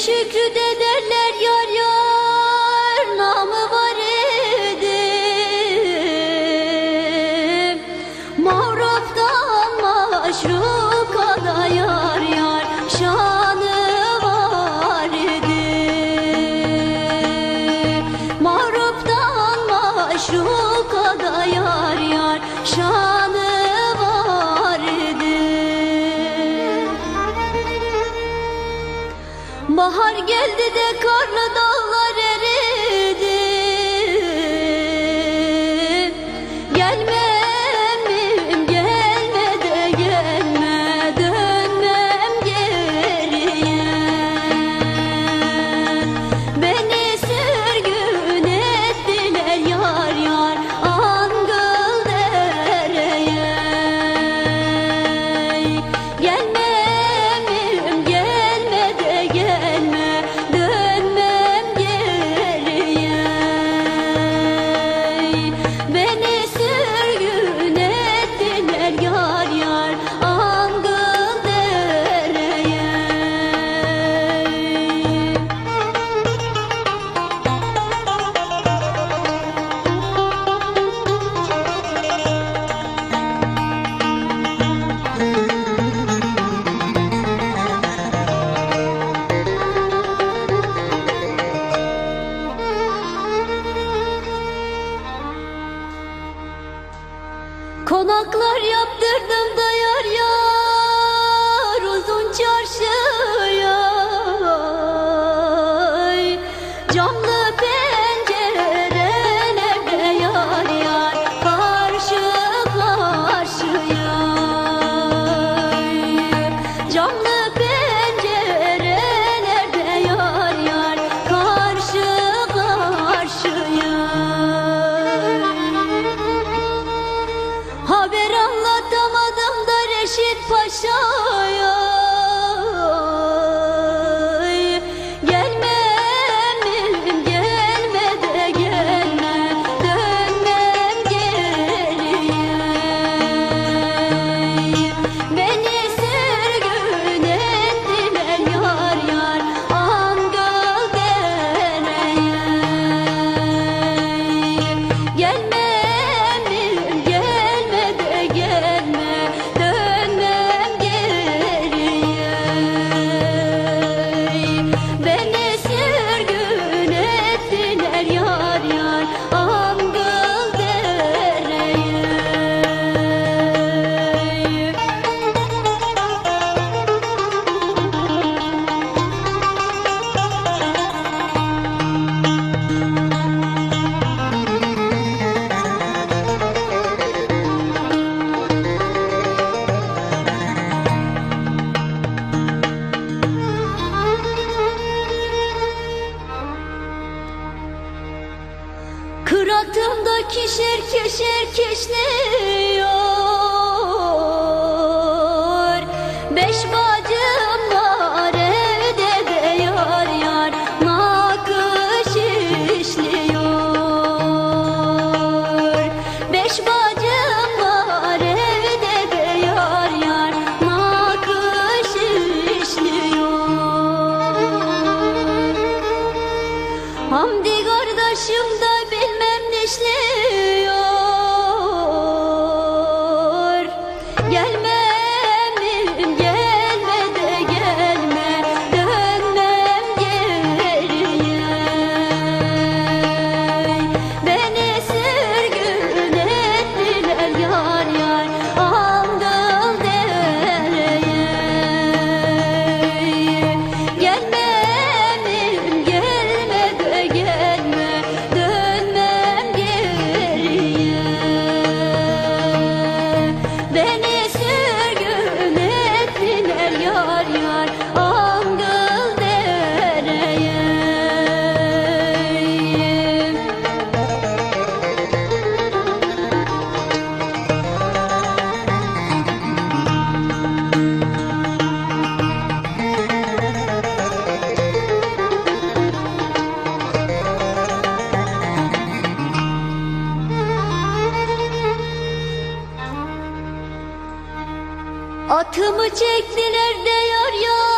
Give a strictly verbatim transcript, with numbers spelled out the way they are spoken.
Şükrü de derler yar yar namı var idim. Mağruptan maşrukada yar yar şanı var idim. Mağruptan maşrukada yar yar şanı var idim. Bahar geldi de karlı dağlar eridi. Gelmem gelme de gelme, dönmem geriye. Beni sürgün ettiler yar yar Angıl dereye. Gelmem gelme de gelme, dönmem geriye. Beni sürgün ettiler yar yar Angıl dereye. Konaklar yaptırdım da yar yar uzun çarşıya. Camlı pencerelerde yar yar karşı karşıya. Camlı pencerelerde yar yar karşı karşıya. Haber anlatamadım da Reşit Paşa'ya. Gelmem gelme de gelme, dönmem geriye. Beni sürgün ettiler yar yar Angıl dereye. Gelmem gelme de gelme, dönmem geriye. Beni sürgün ettiler yar yar Angıl dereye. Kıratımda kişer keşer keşliyor. Beş bacım var evde de yar yar nakış işliyor. Beş bacım var evde de yar yar nakış işliyor. Hamdi kardeşim de bilmem nişliyor. Gelmem gelme de gelme, dönmem geriye. Beni sürgün ettiler yar yar Angıl dereye. Gelmem gelme de gelme, dönmem geriye. Beni sürgün ettiler yar yar Angıl dereye. Atımı çektiler de yar yar